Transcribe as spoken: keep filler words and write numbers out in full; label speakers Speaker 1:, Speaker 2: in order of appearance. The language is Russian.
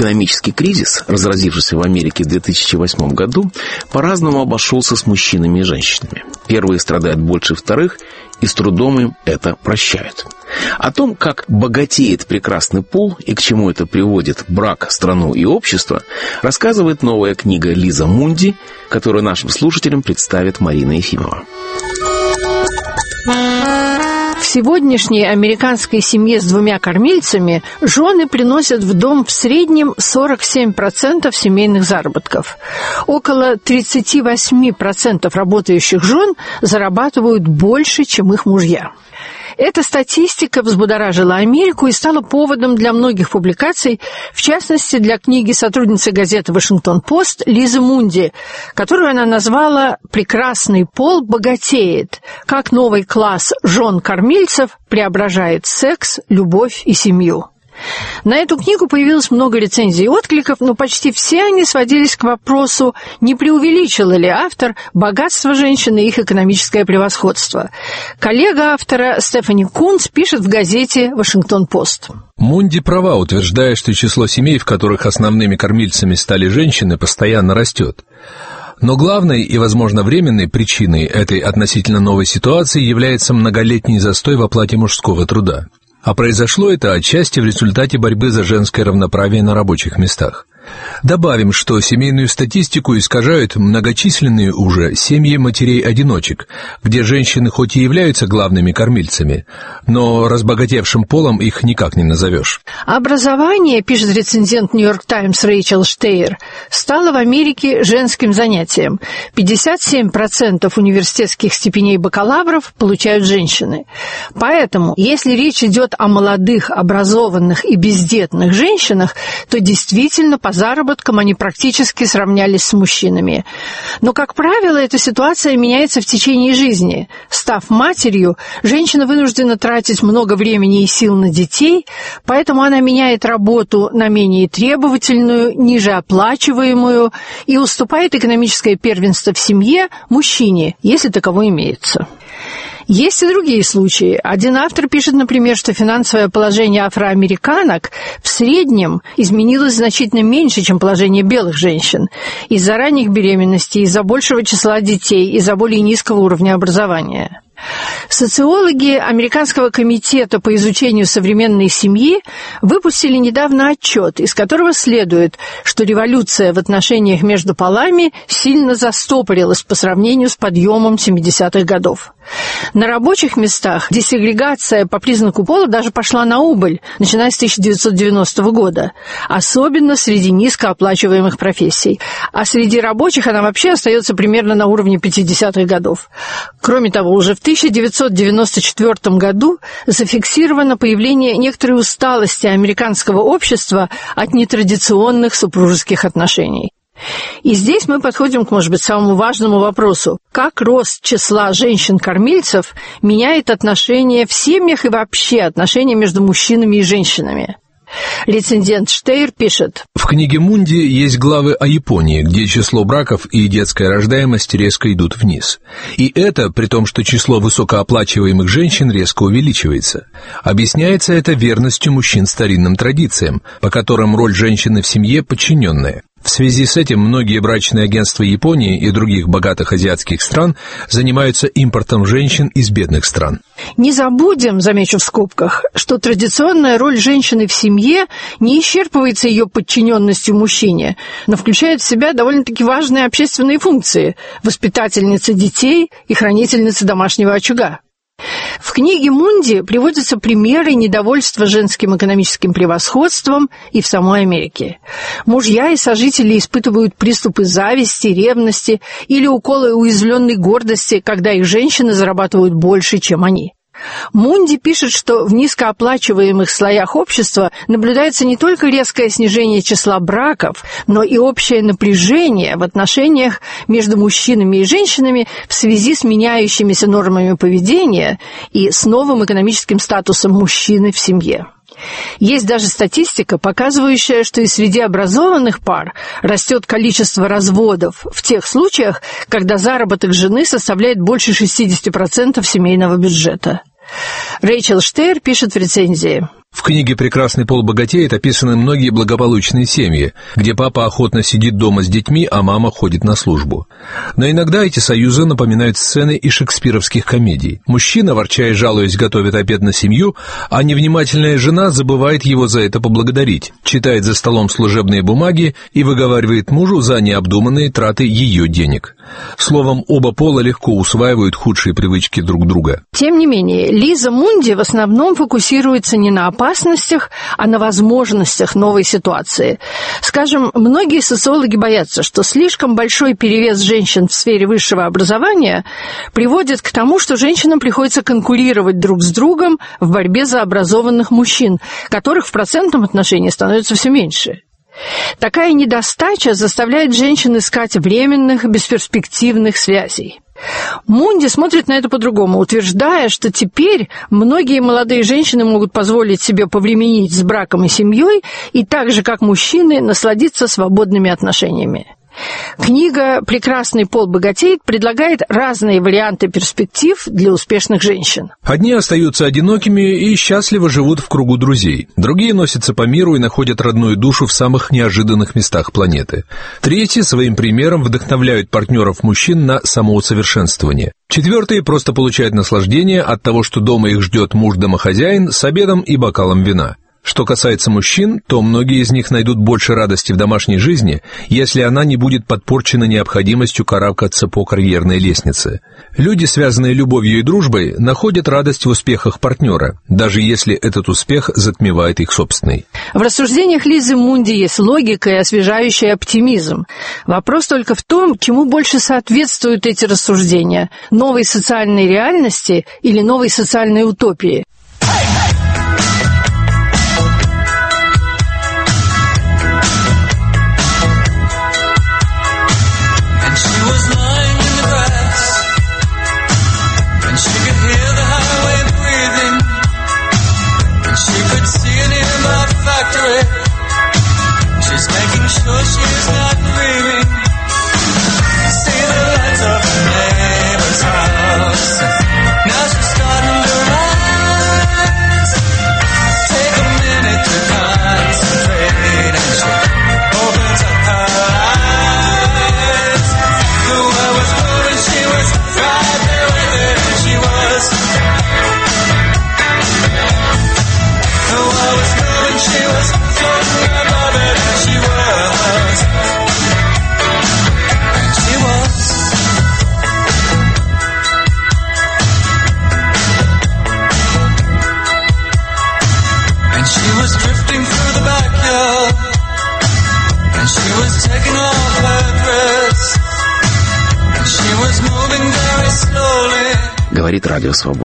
Speaker 1: Экономический кризис, разразившийся в Америке в две тысячи восьмом году, по-разному обошелся с мужчинами и женщинами. Первые страдают больше вторых, и с трудом им это прощают. О том, как богатеет прекрасный пол и к чему это приводит брак, страну и общество, рассказывает новая книга Лиза Мунди, которую нашим слушателям представит Марина Ефимова.
Speaker 2: В сегодняшней американской семье с двумя кормильцами жены приносят в дом в среднем сорок семь процентов семейных заработков. Около тридцать восемь процентов работающих жен зарабатывают больше, чем их мужья. Эта статистика взбудоражила Америку и стала поводом для многих публикаций, в частности, для книги сотрудницы газеты «Вашингтон-Пост» Лизы Мунди, которую она назвала «Прекрасный пол богатеет. Как новый класс жен-кормильцев преображает секс, любовь и семью». На эту книгу появилось много рецензий и откликов, но почти все они сводились к вопросу, не преувеличила ли автор богатство женщины и их экономическое превосходство. Коллега автора Стефани Кунц пишет в газете «Вашингтон-Пост».
Speaker 3: Мунди права, утверждая, что число семей, в которых основными кормильцами стали женщины, постоянно растет. Но главной и, возможно, временной причиной этой относительно новой ситуации является многолетний застой в оплате мужского труда. А произошло это отчасти в результате борьбы за женское равноправие на рабочих местах. Добавим, что семейную статистику искажают многочисленные уже семьи матерей-одиночек, где женщины хоть и являются главными кормильцами, но разбогатевшим полом их никак не назовешь.
Speaker 2: Образование, пишет рецензент «Нью-Йорк Таймс» Рэйчел Штейр, стало в Америке женским занятием. пятьдесят семь процентов университетских степеней бакалавров получают женщины. Поэтому, если речь идет о молодых, образованных и бездетных женщинах, то действительно по заработкам они практически сравнялись с мужчинами. Но, как правило, эта ситуация меняется в течение жизни. Став матерью, женщина вынуждена тратить много времени и сил на детей, поэтому она меняет работу на менее требовательную, ниже оплачиваемую и уступает экономическое первенство в семье мужчине, если таково имеется. Есть и другие случаи. Один автор пишет, например, что финансовое положение афроамериканок в среднем изменилось значительно меньше, чем положение белых женщин, из-за ранних беременностей, из-за большего числа детей, из-за более низкого уровня образования. Социологи Американского комитета по изучению современной семьи выпустили недавно отчет, из которого следует, что революция в отношениях между полами сильно застопорилась по сравнению с подъемом семидесятых годов. На рабочих местах десегрегация по признаку пола даже пошла на убыль, начиная с тысяча девятьсот девяностого года, особенно среди низкооплачиваемых профессий. А среди рабочих она вообще остается примерно на уровне пятидесятых годов. Кроме того, уже в тысяча девятьсот девяносто четвёртом году зафиксировано появление некоторой усталости американского общества от нетрадиционных супружеских отношений. И здесь мы подходим к, может быть, самому важному вопросу. Как рост числа женщин-кормильцев меняет отношения в семьях и вообще отношения между мужчинами и женщинами? Рецензент Штейр пишет:
Speaker 3: в книге Мунди есть главы о Японии, где число браков и детская рождаемость резко идут вниз. И это при том, что число высокооплачиваемых женщин резко увеличивается. Объясняется это верностью мужчин старинным традициям, по которым роль женщины в семье подчиненная. В связи с этим многие брачные агентства Японии и других богатых азиатских стран занимаются импортом женщин из бедных стран.
Speaker 2: Не забудем, замечу в скобках, что традиционная роль женщины в семье не исчерпывается ее подчиненностью мужчине, но включает в себя довольно-таки важные общественные функции – воспитательницы детей и хранительницы домашнего очага. В книге Мунди приводятся примеры недовольства женским экономическим превосходством и в самой Америке. Мужья и сожители испытывают приступы зависти, ревности или уколы уязвленной гордости, когда их женщины зарабатывают больше, чем они. Мунди пишет, что в низкооплачиваемых слоях общества наблюдается не только резкое снижение числа браков, но и общее напряжение в отношениях между мужчинами и женщинами в связи с меняющимися нормами поведения и с новым экономическим статусом мужчины в семье. Есть даже статистика, показывающая, что и среди образованных пар растет количество разводов в тех случаях, когда заработок жены составляет больше шестьдесят процентов семейного бюджета. Рэйчел Штейр пишет в рецензии:
Speaker 3: В книге «Прекрасный пол богатеет» описаны многие благополучные семьи, где папа охотно сидит дома с детьми, а мама ходит на службу. Но иногда эти союзы напоминают сцены из шекспировских комедий. Мужчина, ворча и жалуясь, готовит обед на семью, а невнимательная жена забывает его за это поблагодарить, читает за столом служебные бумаги и выговаривает мужу за необдуманные траты ее денег. Словом, оба пола легко усваивают худшие привычки друг друга.
Speaker 2: Тем не менее, Лиза Мунди в основном фокусируется не на опасностях, а на возможностях новой ситуации. Скажем, многие социологи боятся, что слишком большой перевес женщин в сфере высшего образования приводит к тому, что женщинам приходится конкурировать друг с другом в борьбе за образованных мужчин, которых в процентном отношении становится все меньше. Такая недостача заставляет женщин искать временных, бесперспективных связей. Мунди смотрит на это по-другому, утверждая, что теперь многие молодые женщины могут позволить себе повременить с браком и семьей и так же, как мужчины, насладиться свободными отношениями. Книга «Прекрасный пол богатеет» предлагает разные варианты перспектив для успешных женщин.
Speaker 3: Одни остаются одинокими и счастливо живут в кругу друзей. Другие носятся по миру и находят родную душу в самых неожиданных местах планеты. Третьи своим примером вдохновляют партнеров мужчин на самоусовершенствование. Четвертые просто получают наслаждение от того, что дома их ждет муж-домохозяин с обедом и бокалом вина. Что касается мужчин, то многие из них найдут больше радости в домашней жизни, если она не будет подпорчена необходимостью карабкаться по карьерной лестнице. Люди, связанные любовью и дружбой, находят радость в успехах партнера, даже если этот успех затмевает их собственный.
Speaker 2: В рассуждениях Лизы Мунди есть логика и освежающий оптимизм. Вопрос только в том, чему больше соответствуют эти рассуждения – новой социальной реальности или новой социальной утопии.
Speaker 1: Говорит Радио Свобода.